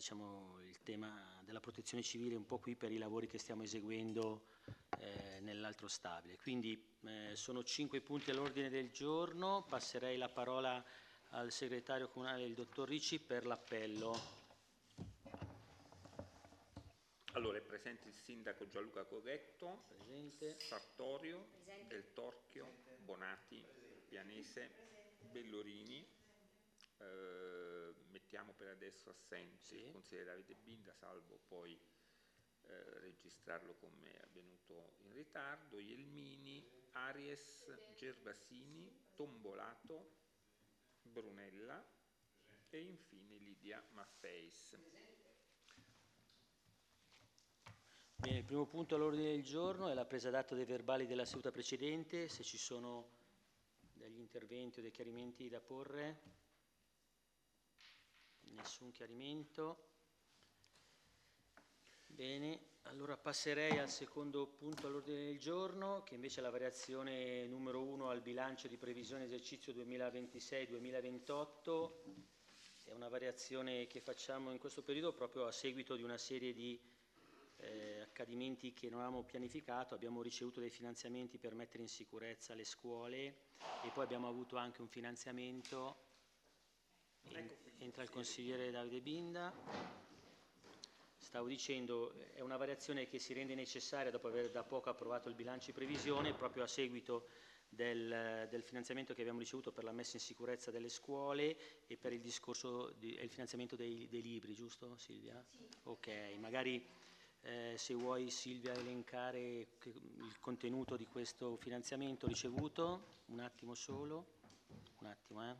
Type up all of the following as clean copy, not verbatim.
diciamo, il tema della protezione civile un po' qui per i lavori che stiamo eseguendo nell'altro stabile. Quindi sono 5 punti all'ordine del giorno, passerei la parola al segretario comunale, il dottor Ricci, per l'appello. Allora, è presente il sindaco Gianluca Corretto, Presente. Sartorio, Presente. Del Torchio, presente. Bonati, Pianese, presente. Bellorini, mettiamo per adesso assente sì. Il consigliere Davide Binda, salvo poi registrarlo come avvenuto in ritardo, Ielmini, Aries, Gervasini, Tombolato, Brunella e infine Lidia Maffeis. Bene, il primo punto all'ordine del giorno è la presa d'atto dei verbali della seduta precedente. Se ci sono degli interventi o dei chiarimenti da porre. Nessun chiarimento. Bene, allora passerei al secondo punto all'ordine del giorno, che invece è la variazione numero 1 al bilancio di previsione esercizio 2026-2028. È una variazione che facciamo in questo periodo proprio a seguito di una serie di accadimenti che non avevamo pianificato. Abbiamo ricevuto dei finanziamenti per mettere in sicurezza le scuole e poi abbiamo avuto anche un finanziamento. Entra il consigliere Davide Binda. Stavo dicendo, è una variazione che si rende necessaria dopo aver da poco approvato il bilancio di previsione, proprio a seguito del finanziamento che abbiamo ricevuto per la messa in sicurezza delle scuole e per il discorso il finanziamento dei libri, giusto Silvia? Sì. Ok, magari se vuoi Silvia elencare il contenuto di questo finanziamento ricevuto, un attimo solo, un attimo.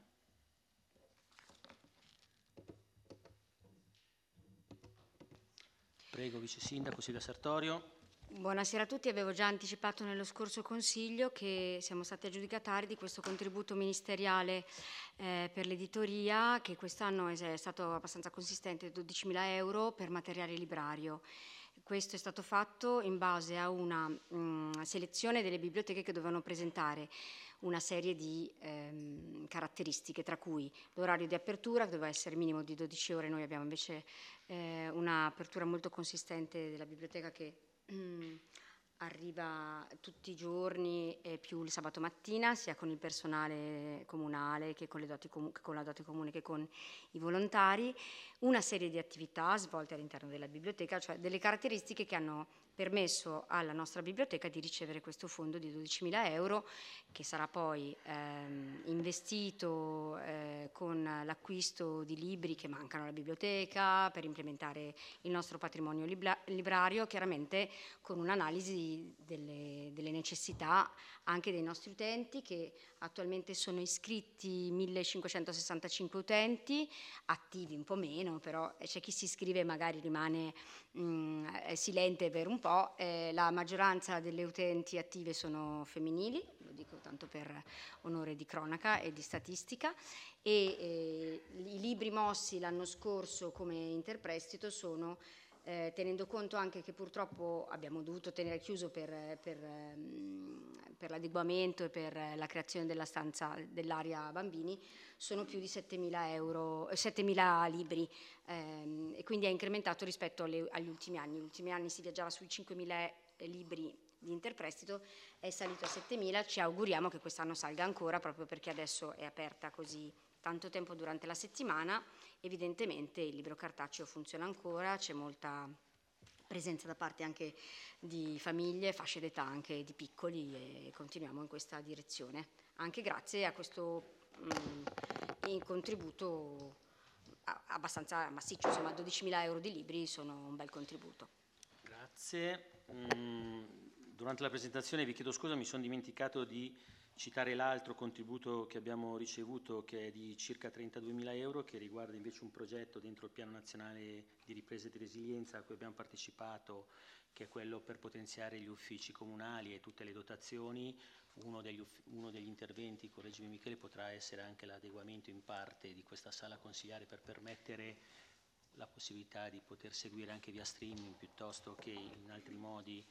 Prego, Vice Sindaco Silvia Sartorio. Buonasera a tutti, avevo già anticipato nello scorso Consiglio che siamo stati aggiudicatari di questo contributo ministeriale per l'editoria, che quest'anno è stato abbastanza consistente, 12.000 euro per materiale librario. Questo è stato fatto in base a una selezione delle biblioteche che dovevano presentare una serie di caratteristiche, tra cui l'orario di apertura, che doveva essere minimo di 12 ore. Noi abbiamo invece un'apertura molto consistente della biblioteca che arriva tutti i giorni e più il sabato mattina, sia con il personale comunale che con la dote comune che con i volontari, una serie di attività svolte all'interno della biblioteca, cioè delle caratteristiche che hanno permesso alla nostra biblioteca di ricevere questo fondo di 12.000 euro che sarà poi investito con l'acquisto di libri che mancano alla biblioteca per implementare il nostro patrimonio librario, chiaramente con un'analisi delle necessità anche dei nostri utenti, che attualmente sono iscritti 1.565 utenti, attivi un po' meno, però c'è chi si iscrive e magari rimane silente per un po'. La maggioranza delle utenti attive sono femminili, lo dico tanto per onore di cronaca e di statistica, e i libri mossi l'anno scorso come interprestito sono, tenendo conto anche che purtroppo abbiamo dovuto tenere chiuso per l'adeguamento e per la creazione della stanza dell'area bambini, sono più di 7.000 libri, e quindi è incrementato rispetto agli ultimi anni. Negli ultimi anni si viaggiava sui 5.000 libri di interprestito, è salito a 7.000, ci auguriamo che quest'anno salga ancora, proprio perché adesso è aperta così tanto tempo durante la settimana. Evidentemente il libro cartaceo funziona ancora, c'è molta presenza da parte anche di famiglie, fasce d'età anche di piccoli, e continuiamo in questa direzione, anche grazie a questo contributo abbastanza massiccio, insomma 12.000 euro di libri sono un bel contributo. Grazie. Durante la presentazione, vi chiedo scusa, mi sono dimenticato di citare l'altro contributo che abbiamo ricevuto, che è di circa 32.000 euro, che riguarda invece un progetto dentro il Piano Nazionale di Ripresa e di Resilienza a cui abbiamo partecipato, che è quello per potenziare gli uffici comunali e tutte le dotazioni. Uno degli interventi, correggimi Michele, potrà essere anche l'adeguamento in parte di questa sala consigliare per permettere la possibilità di poter seguire anche via streaming piuttosto che in altri modi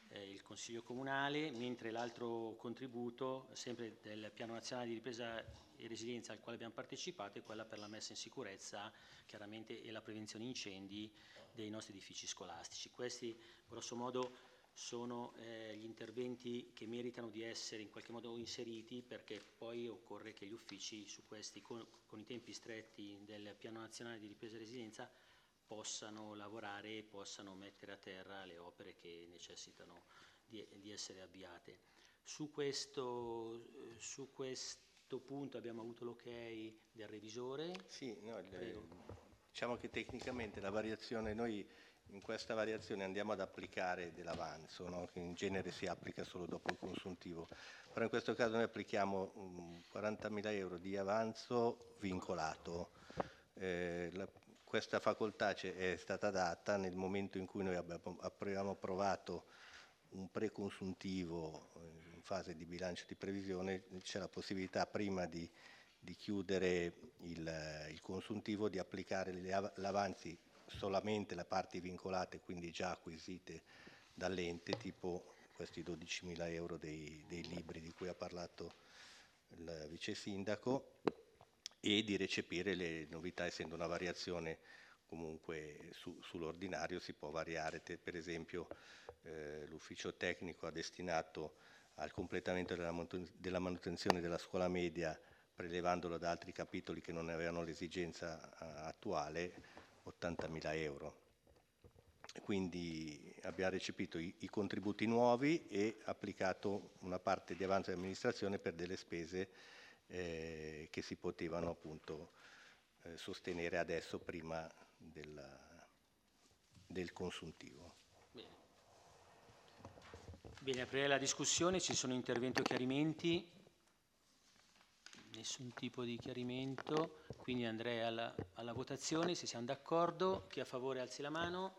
il Consiglio Comunale, mentre l'altro contributo, sempre del Piano Nazionale di Ripresa e Resilienza al quale abbiamo partecipato, è quella per la messa in sicurezza chiaramente e la prevenzione incendi dei nostri edifici scolastici. Questi grosso modo sono gli interventi che meritano di essere in qualche modo inseriti, perché poi occorre che gli uffici su questi, con i tempi stretti del Piano Nazionale di Ripresa e Resilienza, possano lavorare e possano mettere a terra le opere che necessitano di essere avviate. Su questo punto abbiamo avuto l'ok del revisore. Sì, no, diciamo che tecnicamente la variazione, noi in questa variazione andiamo ad applicare dell'avanzo, no? Che in genere si applica solo dopo il consuntivo, però in questo caso noi applichiamo 40.000 euro di avanzo vincolato. Questa facoltà è stata data nel momento in cui noi abbiamo approvato un preconsuntivo in fase di bilancio di previsione. C'è la possibilità prima di chiudere il consuntivo di applicare gli avanzi solamente le parti vincolate, quindi già acquisite dall'ente, tipo questi 12.000 euro dei libri di cui ha parlato il vice sindaco, e di recepire le novità. Essendo una variazione comunque sull'ordinario, si può variare. Per esempio l'ufficio tecnico ha destinato al completamento della manutenzione della scuola media, prelevandolo da altri capitoli che non ne avevano l'esigenza attuale, 80.000 euro. Quindi abbiamo recepito i contributi nuovi e applicato una parte di avanzo di amministrazione per delle spese che si potevano appunto sostenere adesso prima del consuntivo. Bene, aprirei la discussione. Ci sono interventi o chiarimenti? Nessun tipo di chiarimento, quindi andrei alla votazione. Se siamo d'accordo, chi è a favore alzi la mano.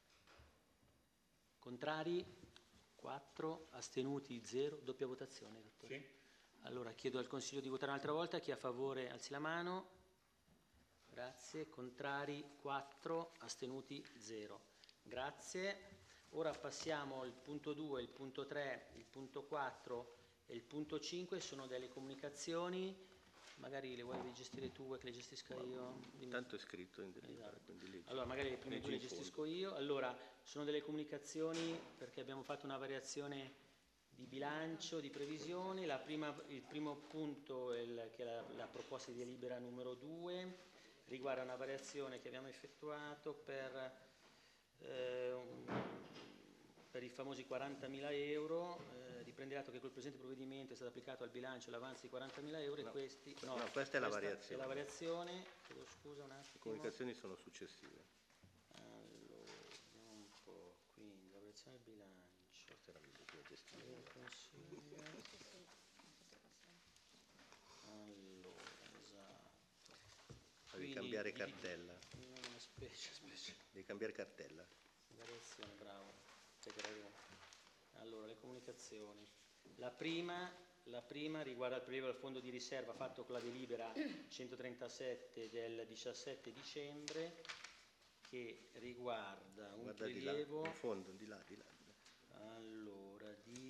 Contrari? 4. Astenuti? 0. Doppia votazione, dottore? Sì. Allora chiedo al Consiglio di votare un'altra volta. Chi è a favore alzi la mano. Grazie. Contrari? 4. Astenuti? 0. Grazie. Ora passiamo al punto 2, il punto 3, il punto 4 e il punto 5. Sono delle comunicazioni. Magari le vuoi gestire tu, vuoi che le gestisca io? Intanto è scritto in delibera, Esatto. quindi leggi. Allora magari le prime due le gestisco io. Allora, sono delle comunicazioni perché abbiamo fatto una variazione di bilancio, di previsione. Il primo punto, che è la proposta di delibera numero 2, riguarda una variazione che abbiamo effettuato per i famosi 40.000 euro. Riprenderà che col presente provvedimento è stato applicato al bilancio l'avanzo di 40.000 euro No, e questi... questa è la variazione. È la variazione. Chiedo scusa un attimo. Le comunicazioni sono successive. Allora, vediamo un po'. Quindi la variazione del bilancio. Questa era la gestione. Del Consiglio. Allora, esatto. Devi cambiare cartella. No, specie. Devi cambiare cartella. Variazione, bravo. Allora, le comunicazioni. La prima riguarda il prelievo al fondo di riserva fatto con la delibera 137 del 17 dicembre, che riguarda un prelievo... Di là, in fondo, di là. Allora,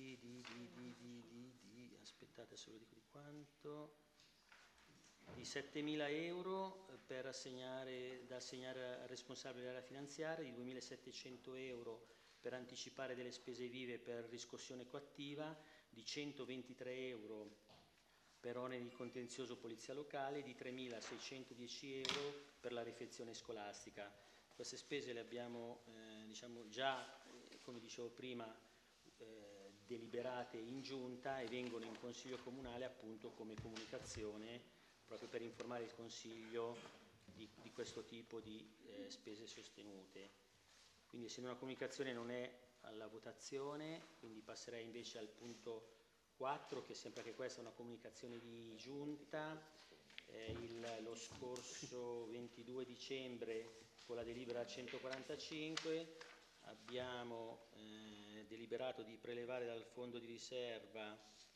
aspettate, se lo dico di quanto... di 7.000 euro da assegnare al responsabile dell'area finanziaria, di 2.700 euro per anticipare delle spese vive per riscossione coattiva, di 123 euro per oneri di contenzioso polizia locale, di 3.610 euro per la refezione scolastica. Queste spese le abbiamo già, come dicevo prima, deliberate in giunta e vengono in Consiglio Comunale appunto come comunicazione, proprio per informare il Consiglio di questo tipo di spese sostenute. Quindi essendo una comunicazione non è alla votazione, quindi passerei invece al punto 4, che sembra che questa è una comunicazione di giunta. Lo scorso 22 dicembre con la delibera 145 abbiamo deliberato di prelevare dal fondo di riserva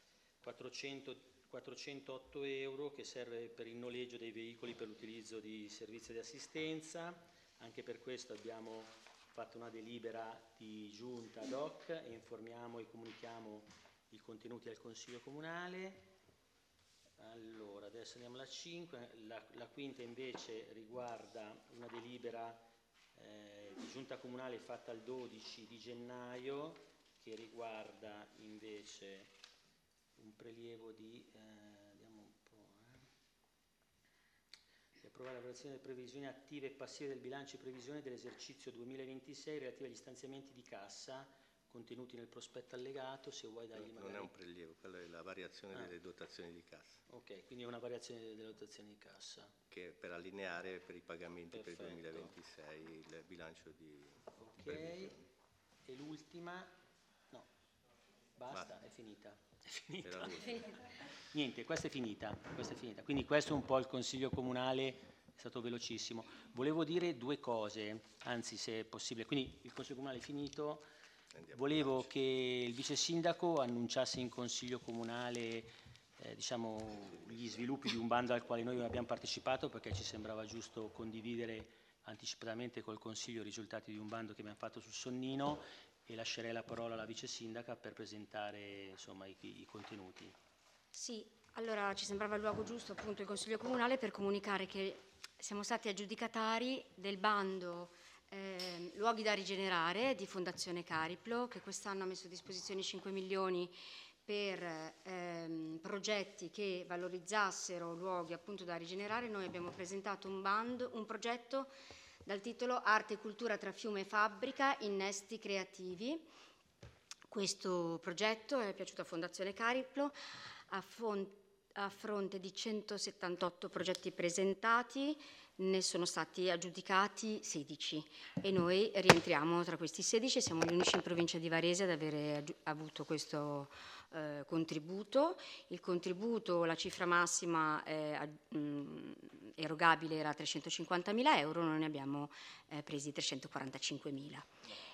408 euro che serve per il noleggio dei veicoli per l'utilizzo di servizi di assistenza. Anche per questo abbiamo fatto una delibera di giunta ad hoc e informiamo e comunichiamo i contenuti al Consiglio Comunale. Allora, adesso andiamo alla 5, la quinta invece riguarda una delibera di giunta comunale fatta il 12 di gennaio che riguarda invece un prelievo di, vediamo un po', di approvare la valutazione delle previsioni attive e passive del bilancio di previsione dell'esercizio 2026 relative agli stanziamenti di cassa contenuti nel prospetto allegato. Se vuoi dargli magari... Non è un prelievo, quella è la variazione delle dotazioni di cassa. Ok, quindi è una variazione delle dotazioni di cassa. Che è per allineare per i pagamenti. Perfetto. Per il 2026 il bilancio di Ok, previsione. e l'ultima? No, basta, è finita. È finita. Era l'ultima. Niente, questa è finita. Quindi questo è un po' il Consiglio Comunale, è stato velocissimo. Volevo dire due cose, anzi se è possibile. Quindi il Consiglio Comunale è finito. Volevo che il vice sindaco annunciasse in Consiglio Comunale gli sviluppi di un bando al quale noi abbiamo partecipato, perché ci sembrava giusto condividere anticipatamente col Consiglio i risultati di un bando che abbiamo fatto sul Sonnino, e lascerei la parola alla vice sindaca per presentare insomma, i contenuti. Sì, allora ci sembrava il luogo giusto appunto il Consiglio Comunale per comunicare che siamo stati aggiudicatari del bando Luoghi da rigenerare di Fondazione Cariplo, che quest'anno ha messo a disposizione 5 milioni per progetti che valorizzassero luoghi appunto da rigenerare. Noi abbiamo presentato un progetto dal titolo Arte e cultura tra fiume e fabbrica, innesti creativi. Questo progetto è piaciuto a Fondazione Cariplo, a fronte di 178 progetti presentati, ne sono stati aggiudicati 16 e noi rientriamo tra questi 16, siamo gli unici in provincia di Varese ad avere avuto questo contributo. Il contributo, la cifra massima erogabile era 350.000 euro, noi ne abbiamo presi 345.000.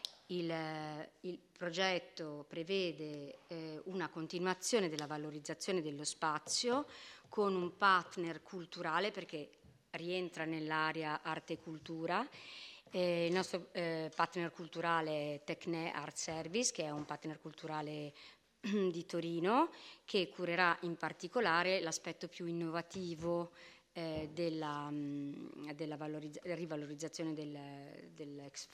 Il progetto prevede una continuazione della valorizzazione dello spazio con un partner culturale, perché rientra nell'area arte e cultura. Il nostro partner culturale è Tecne Art Service, che è un partner culturale di Torino, che curerà in particolare l'aspetto più innovativo della rivalorizzazione dell'ex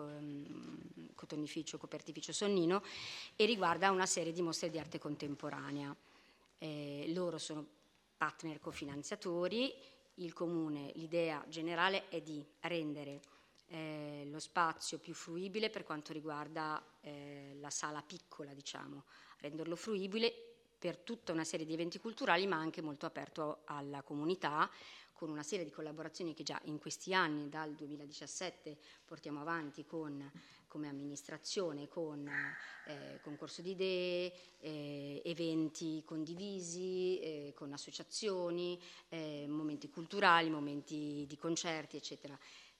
copertificio Sonnino, e riguarda una serie di mostre di arte contemporanea. Loro sono partner cofinanziatori. Il Comune, l'idea generale è di rendere lo spazio più fruibile per quanto riguarda la sala piccola, diciamo, renderlo fruibile per tutta una serie di eventi culturali, ma anche molto aperto alla comunità, con una serie di collaborazioni che già in questi anni, dal 2017, portiamo avanti come amministrazione, con concorso di idee, eventi condivisi, con associazioni, momenti culturali, momenti di concerti, eccetera.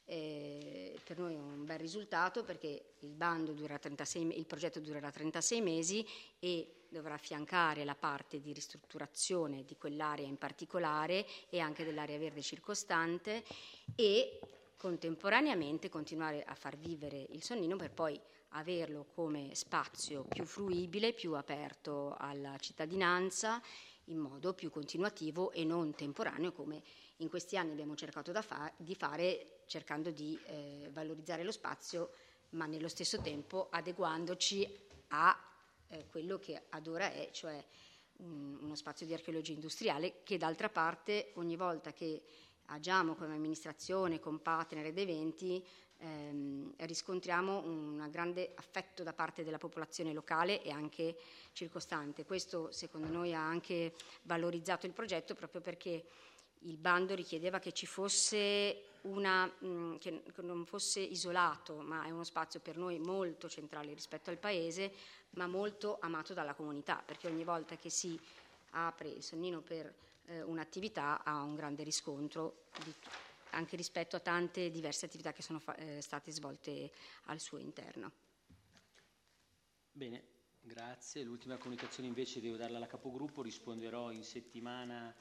Per noi è un bel risultato, perché il progetto durerà 36 mesi e dovrà affiancare la parte di ristrutturazione di quell'area in particolare e anche dell'area verde circostante, e contemporaneamente continuare a far vivere il Sonnino per poi averlo come spazio più fruibile, più aperto alla cittadinanza, in modo più continuativo e non temporaneo, come in questi anni abbiamo cercato di fare, cercando di valorizzare lo spazio, ma nello stesso tempo adeguandoci a quello che ad ora è, cioè uno spazio di archeologia industriale, che d'altra parte ogni volta che agiamo come amministrazione, con partner ed eventi, riscontriamo un grande affetto da parte della popolazione locale e anche circostante. Questo secondo noi ha anche valorizzato il progetto, proprio perché il bando richiedeva che ci fosse che non fosse isolato, ma è uno spazio per noi molto centrale rispetto al paese, ma molto amato dalla comunità, perché ogni volta che si apre il Sonnino per un'attività ha un grande riscontro anche rispetto a tante diverse attività che sono state svolte al suo interno. Bene, grazie. L'ultima comunicazione invece devo darla alla capogruppo, risponderò in settimana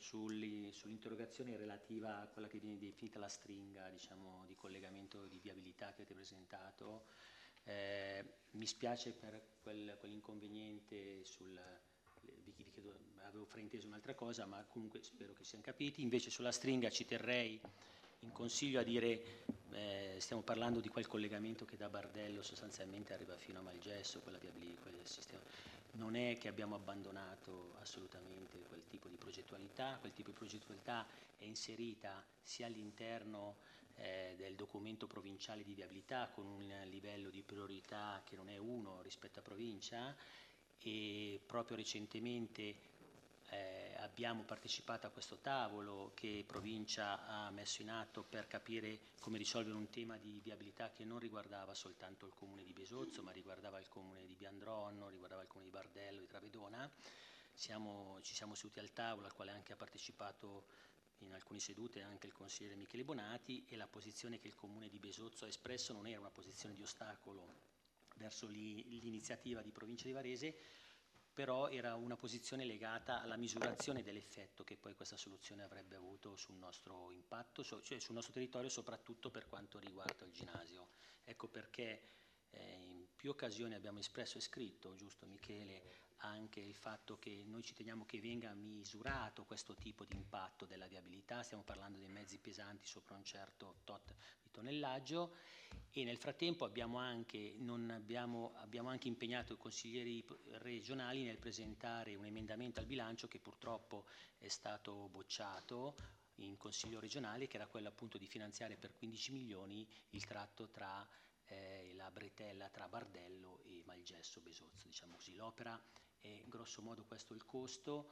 sull'interrogazione relativa a quella che viene definita la stringa, diciamo, di collegamento di viabilità che avete presentato. Mi spiace per quell'inconveniente vi chiedo, avevo frainteso un'altra cosa, ma comunque spero che siano capiti. Invece sulla stringa ci terrei in consiglio a dire, stiamo parlando di quel collegamento che da Bardello sostanzialmente arriva fino a Malgesso, quel sistema. Non è che abbiamo abbandonato assolutamente quel tipo di progettualità è inserita sia all'interno del documento provinciale di viabilità con un livello di priorità che non è 1 rispetto a provincia, e proprio recentemente abbiamo partecipato a questo tavolo che Provincia ha messo in atto per capire come risolvere un tema di viabilità che non riguardava soltanto il comune di Besozzo, ma riguardava il comune di Biandronno, riguardava il comune di Bardello, di Travedona. Ci siamo seduti al tavolo, al quale anche ha partecipato in alcune sedute anche il consigliere Michele Bonati, e la posizione che il comune di Besozzo ha espresso non era una posizione di ostacolo verso l'iniziativa di Provincia di Varese, però era una posizione legata alla misurazione dell'effetto che poi questa soluzione avrebbe avuto sul nostro impatto, cioè sul nostro territorio, soprattutto per quanto riguarda il ginnasio. Ecco perché in più occasioni abbiamo espresso e scritto, giusto Michele, anche il fatto che noi ci teniamo che venga misurato questo tipo di impatto della viabilità. Stiamo parlando dei mezzi pesanti sopra un certo tot di tonnellaggio, e nel frattempo abbiamo anche impegnato i consiglieri regionali nel presentare un emendamento al bilancio che purtroppo è stato bocciato in Consiglio regionale, che era quello appunto di finanziare per 15 milioni il tratto tra la bretella tra Bardello e Malgesso Besozzo, diciamo così. L'opera è grosso modo questo il costo.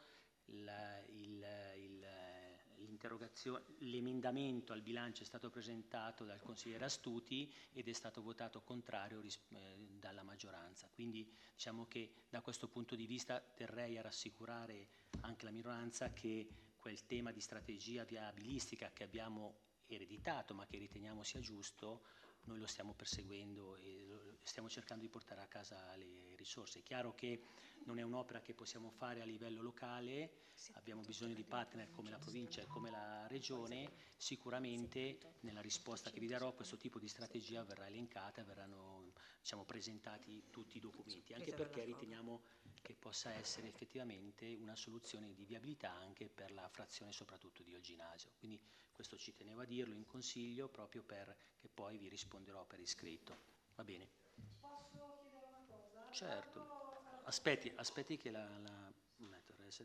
L'emendamento al bilancio è stato presentato dal consigliere Astuti ed è stato votato contrario dalla maggioranza, quindi diciamo che da questo punto di vista terrei a rassicurare anche la minoranza che quel tema di strategia viabilistica che abbiamo ereditato ma che riteniamo sia giusto, noi lo stiamo perseguendo e stiamo cercando di portare a casa le risorse. È chiaro che non è un'opera che possiamo fare a livello locale, abbiamo bisogno di partner come la provincia e come la regione. Sicuramente nella risposta che vi darò questo tipo di strategia verrà elencata e verranno, diciamo, presentati tutti i documenti, anche perché riteniamo che possa essere effettivamente una soluzione di viabilità anche per la frazione soprattutto di Olginasio. Quindi questo ci tenevo a dirlo in consiglio proprio perché poi vi risponderò per iscritto. Va bene? Posso chiedere una cosa? Certo. Aspetti che la metto il reset.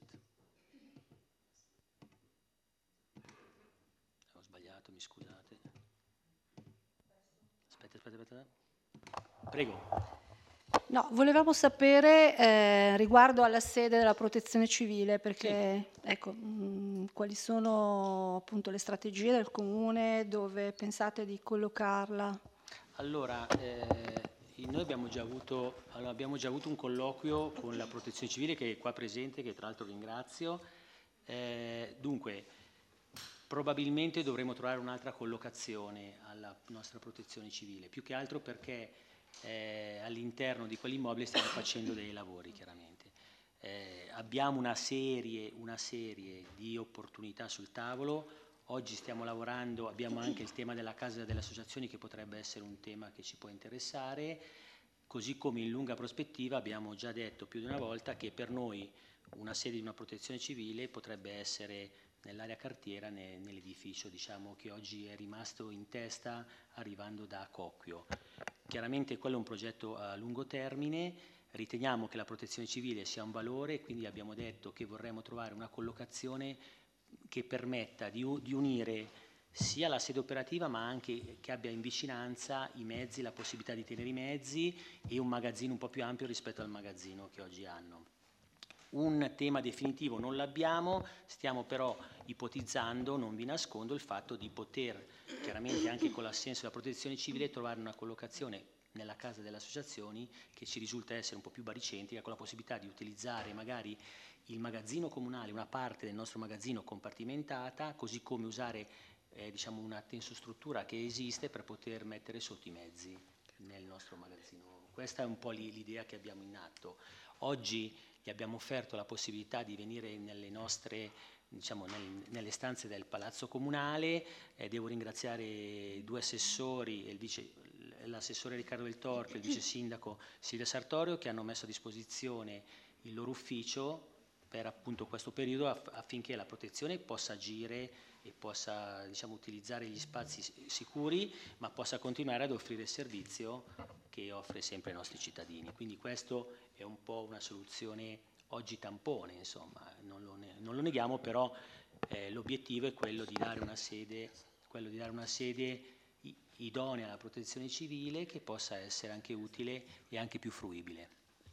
Ho sbagliato, mi scusate. Aspetta. Prego. No, volevamo sapere riguardo alla sede della Protezione Civile, perché ecco, quali sono appunto le strategie del Comune, dove pensate di collocarla? Allora, noi abbiamo già avuto un colloquio con la Protezione Civile che è qua presente, che tra l'altro ringrazio. Dunque, probabilmente dovremo trovare un'altra collocazione alla nostra Protezione Civile, più che altro perché all'interno di quell'immobile stiamo facendo dei lavori, chiaramente. Abbiamo una serie di opportunità sul tavolo. Oggi stiamo lavorando, abbiamo anche il tema della casa delle associazioni che potrebbe essere un tema che ci può interessare, così come in lunga prospettiva abbiamo già detto più di una volta che per noi una sede di una protezione civile potrebbe essere nell'area cartiera, nell'edificio, diciamo, che oggi è rimasto in testa arrivando da Cocchio. Chiaramente quello è un progetto a lungo termine, riteniamo che la protezione civile sia un valore, quindi abbiamo detto che vorremmo trovare una collocazione che permetta di unire sia la sede operativa ma anche che abbia in vicinanza i mezzi, la possibilità di tenere i mezzi e un magazzino un po' più ampio rispetto al magazzino che oggi hanno. Un tema definitivo non l'abbiamo, stiamo però ipotizzando, non vi nascondo, il fatto di poter, chiaramente anche con l'assenso della protezione civile, trovare una collocazione nella casa delle associazioni che ci risulta essere un po' più baricentrica, con la possibilità di utilizzare magari il magazzino comunale, una parte del nostro magazzino compartimentata, così come usare diciamo una tensostruttura che esiste per poter mettere sotto i mezzi nel nostro magazzino. Questa è un po' l'idea che abbiamo in atto. Oggi gli abbiamo offerto la possibilità di venire nelle nostre diciamo, nelle stanze del Palazzo Comunale. Devo ringraziare i 2 assessori, l'assessore Riccardo Del Torchio e il vice sindaco Silvia Sartorio, che hanno messo a disposizione il loro ufficio per appunto questo periodo, affinché la protezione possa agire e possa, diciamo, utilizzare gli spazi sicuri, ma possa continuare ad offrire il servizio che offre sempre ai nostri cittadini. Quindi questo è un po' una soluzione oggi tampone, insomma, non lo neghiamo, però l'obiettivo è quello di dare una sede, idonea alla protezione civile, che possa essere anche utile e anche più fruibile.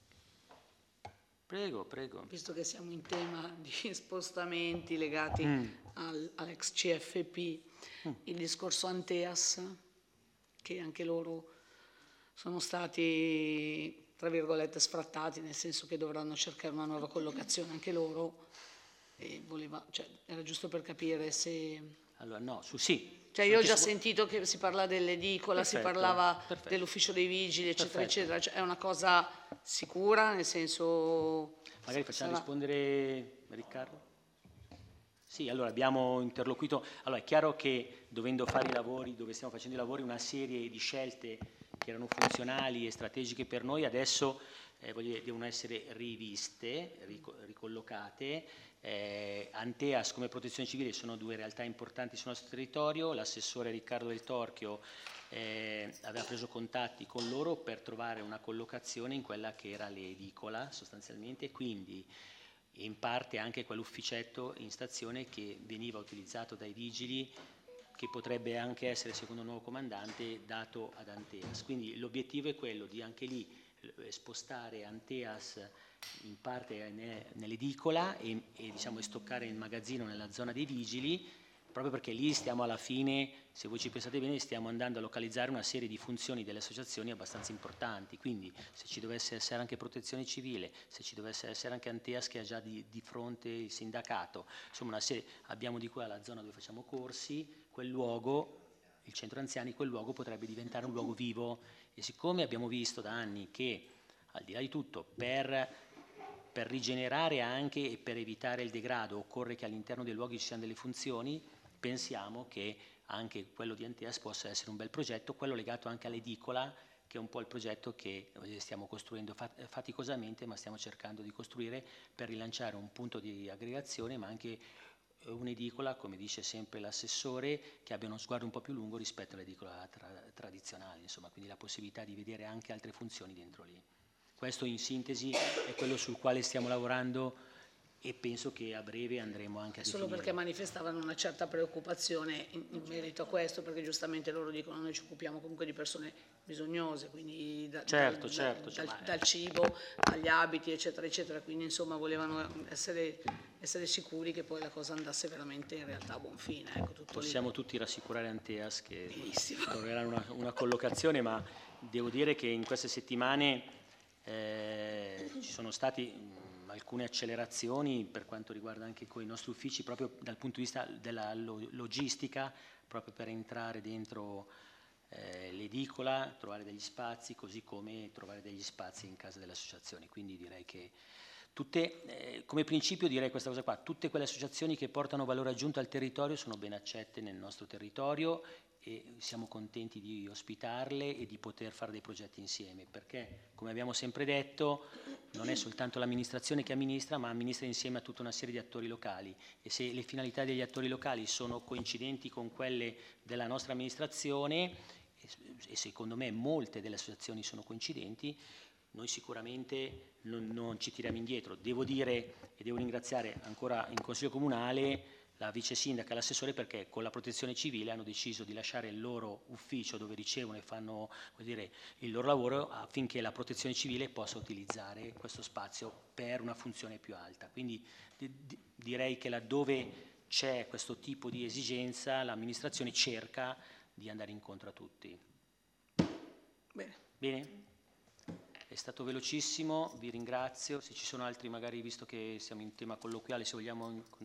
Prego, prego. Visto che siamo in tema di spostamenti legati all'ex CFP, il discorso Anteas, che anche loro sono stati, tra virgolette, sfrattati, nel senso che dovranno cercare una nuova collocazione anche loro, e era giusto per capire se... Allora, no, sì. Cioè io ho già sentito che si parla dell'edicola, si parlava dell'ufficio dei vigili, eccetera, eccetera. Cioè, è una cosa sicura, nel senso... Magari facciamo rispondere Riccardo? Sì, allora abbiamo interloquito. Allora è chiaro che dovendo fare i lavori, dove stiamo facendo i lavori, una serie di scelte che erano funzionali e strategiche per noi adesso devono essere riviste, ricollocate. Anteas come protezione civile sono 2 realtà importanti sul nostro territorio. L'assessore Riccardo Del Torchio aveva preso contatti con loro per trovare una collocazione in quella che era l'edicola sostanzialmente, quindi in parte anche quell'ufficetto in stazione che veniva utilizzato dai vigili, che potrebbe anche essere, secondo il nuovo comandante, dato ad Anteas. Quindi l'obiettivo è quello di anche lì spostare Anteas in parte nell'edicola e diciamo stoccare il magazzino nella zona dei vigili, proprio perché lì stiamo alla fine, se voi ci pensate bene, stiamo andando a localizzare una serie di funzioni delle associazioni abbastanza importanti. Quindi se ci dovesse essere anche protezione civile, se ci dovesse essere anche Anteas che ha già di fronte il sindacato, insomma una serie, abbiamo di qua la zona dove facciamo corsi, quel luogo, il centro anziani, quel luogo potrebbe diventare un luogo vivo, e siccome abbiamo visto da anni che al di là di tutto per rigenerare anche e per evitare il degrado occorre che all'interno dei luoghi ci siano delle funzioni, pensiamo che anche quello di Anteas possa essere un bel progetto, quello legato anche all'edicola, che è un po' il progetto che stiamo costruendo faticosamente, ma stiamo cercando di costruire per rilanciare un punto di aggregazione, ma anche un'edicola, come dice sempre l'assessore, che abbia uno sguardo un po' più lungo rispetto all'edicola tradizionale, insomma, quindi la possibilità di vedere anche altre funzioni dentro lì. Questo in sintesi è quello sul quale stiamo lavorando, e penso che a breve andremo anche a definire. Solo perché manifestavano una certa preoccupazione in merito a questo, perché giustamente loro dicono noi ci occupiamo comunque di persone bisognose, quindi dal cibo agli abiti, eccetera, eccetera, quindi insomma volevano essere sicuri che poi la cosa andasse veramente in realtà a buon fine. Ecco, tutto possiamo tutti rassicurare Anteas che troveranno una collocazione, ma devo dire che in queste settimane ci sono stati alcune accelerazioni per quanto riguarda anche con i nostri uffici, proprio dal punto di vista della logistica, proprio per entrare dentro l'edicola, trovare degli spazi, così come trovare degli spazi in casa delle associazioni. Quindi direi che come principio direi questa cosa qua: tutte quelle associazioni che portano valore aggiunto al territorio sono ben accette nel nostro territorio e siamo contenti di ospitarle e di poter fare dei progetti insieme, perché come abbiamo sempre detto non è soltanto l'amministrazione che amministra, ma amministra insieme a tutta una serie di attori locali, e se le finalità degli attori locali sono coincidenti con quelle della nostra amministrazione, e secondo me molte delle associazioni sono coincidenti, noi sicuramente non ci tiriamo indietro. Devo dire e devo ringraziare ancora in Consiglio Comunale la vice sindaca e l'assessore, perché con la protezione civile hanno deciso di lasciare il loro ufficio dove ricevono e fanno, vuol dire, il loro lavoro, affinché la protezione civile possa utilizzare questo spazio per una funzione più alta. Quindi direi che laddove c'è questo tipo di esigenza l'amministrazione cerca di andare incontro a tutti. Bene? È stato velocissimo, vi ringrazio. Se ci sono altri, magari, visto che siamo in tema colloquiale, se vogliamo